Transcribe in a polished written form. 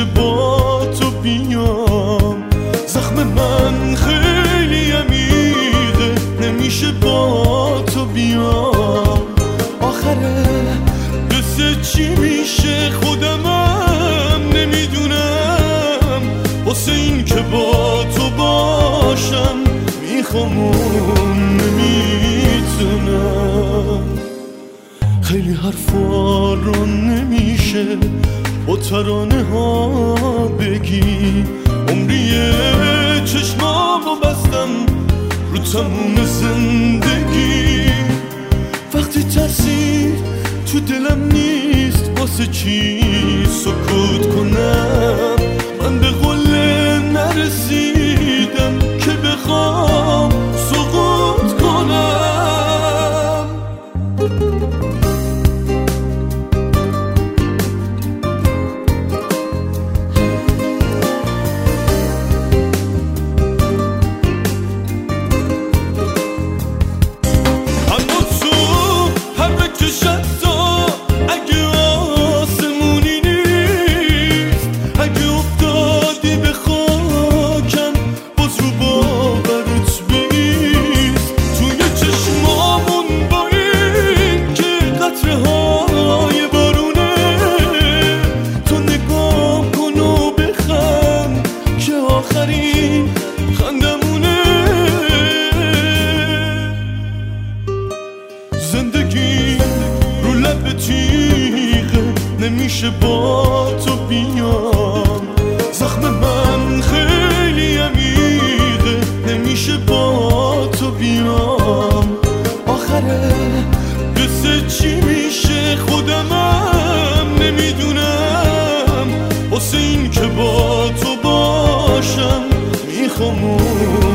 با تو بیام. زخم من خیلی عمیقه، نمیشه با تو بیام. آخره قصه چی میشه خودمم نمیدونم. واسه این که با تو باشم میخوام و نمیتونم. خیلی حرفا رو نمیشه با ترانه ها بگی. عمریه چشمامو بستم رو تموم زندگی. وقتی ترسی تو دلم نیست واسه چی سکوت کنم. من به قول نرسیدم که بخوام سقوط کنم. زندگی رو لب تیغه، نمیشه با تو بیام. زخم من خیلی عمیقه، نمیشه با تو بیام. آخره قصه چی میشه خودمم نمیدونم. واسه این که با تو باشم میخوام